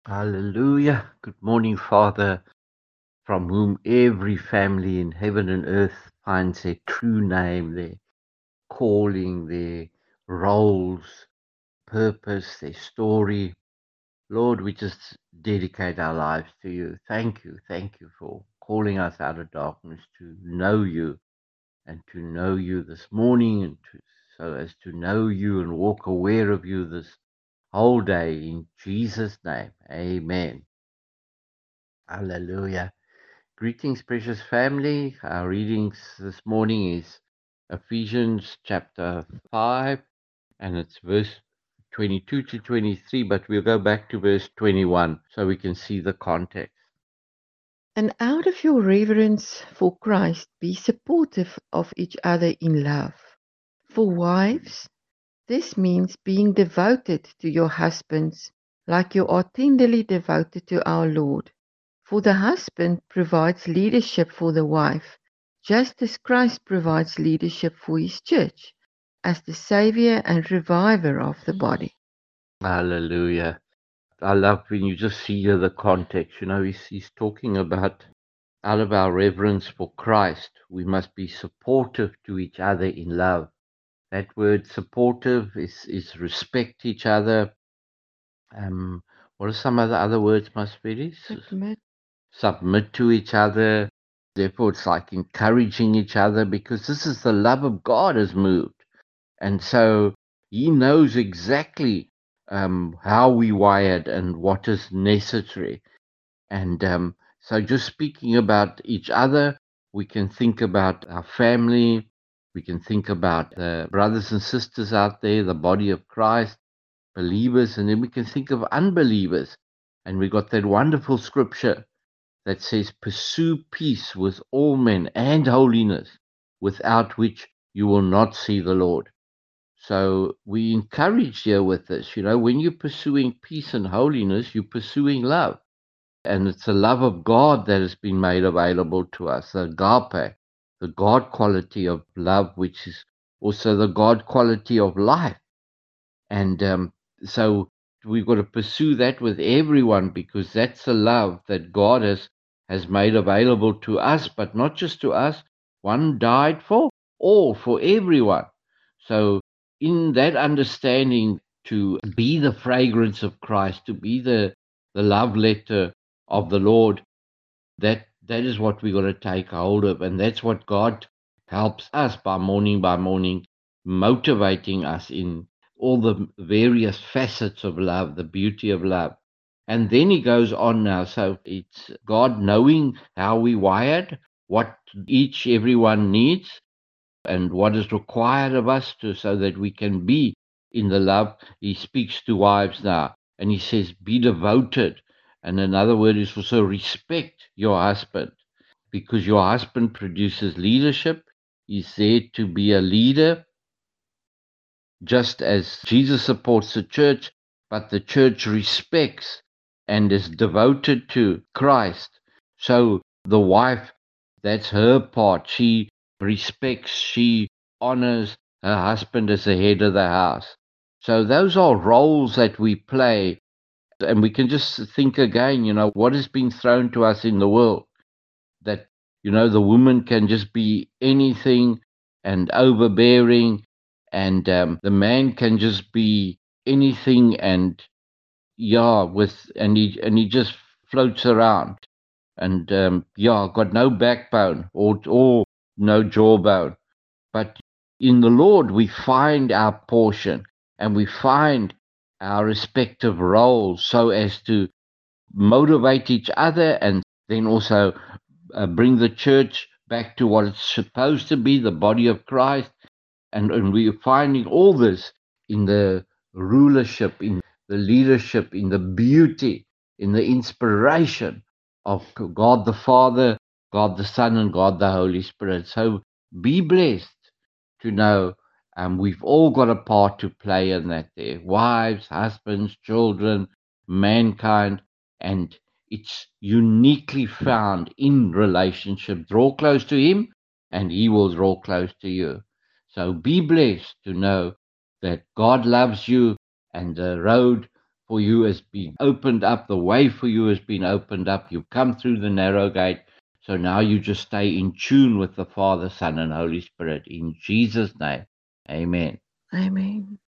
Hallelujah. Good morning, Father, from whom every family in heaven and earth finds their true name, their calling, their roles, purpose, their story. Lord, we just dedicate our lives to you. Thank you. Thank you for calling us out of darkness to know you and to know you this morning so as to know you and walk aware of you this whole day in Jesus' name. Amen. Hallelujah. Greetings, precious family. Our readings this morning is Ephesians chapter 5, and it's verse 22 to 23, but we'll go back to verse 21 so we can see the context. And out of your reverence for Christ, be supportive of each other in love. For wives, this means being devoted to your husbands, like you are tenderly devoted to our Lord. For the husband provides leadership for the wife, just as Christ provides leadership for his church, as the Savior and Reviver of the body. Hallelujah. I love when you just see the context. He's talking about out of our reverence for Christ, we must be supportive to each other in love. That word supportive is respect each other. What are some of the other words, Masveri? Submit. Submit to each other. Therefore, it's like encouraging each other because this is the love of God has moved. And so he knows exactly how we wired and what is necessary. And so just speaking about each other, we can think about our family. We can think about the brothers and sisters out there, the body of Christ, believers, and then we can think of unbelievers. And we got that wonderful scripture that says, pursue peace with all men and holiness, without which you will not see the Lord. So we encourage here with this, when you're pursuing peace and holiness, you're pursuing love. And it's the love of God that has been made available to us, the agape, the God quality of love, which is also the God quality of life. And so we've got to pursue that with everyone because that's the love that God has made available to us, but not just to us. One died for all, for everyone. So in that understanding, to be the fragrance of Christ, to be the love letter of the Lord, that is what we got to take hold of. And that's what God helps us by morning, motivating us in all the various facets of love, the beauty of love. And then he goes on now. So it's God knowing how we wired, what everyone needs, and what is required of us so that we can be in the love. He speaks to wives now, and he says, be devoted. And another word is also respect your husband, because your husband produces leadership. He's there to be a leader, just as Jesus supports the church, but the church respects and is devoted to Christ. So the wife, that's her part. She respects, she honors her husband as the head of the house. So those are roles that we play. And we can just think again, what has been thrown to us in the world that, the woman can just be anything and overbearing, and the man can just be anything and yeah, and he just floats around and yeah, got no backbone or no jawbone. But in the Lord, we find our portion and we find our respective roles so as to motivate each other and then also bring the church back to what it's supposed to be, the body of Christ. And we're finding all this in the rulership, in the leadership, in the beauty, in the inspiration of God the Father, God the Son, and God the Holy Spirit. So be blessed to know we've all got a part to play in that there. Wives, husbands, children, mankind, and it's uniquely found in relationship. Draw close to Him, and He will draw close to you. So be blessed to know that God loves you, and the road for you has been opened up. The way for you has been opened up. You've come through the narrow gate. So now you just stay in tune with the Father, Son, and Holy Spirit. In Jesus' name, amen. Amen.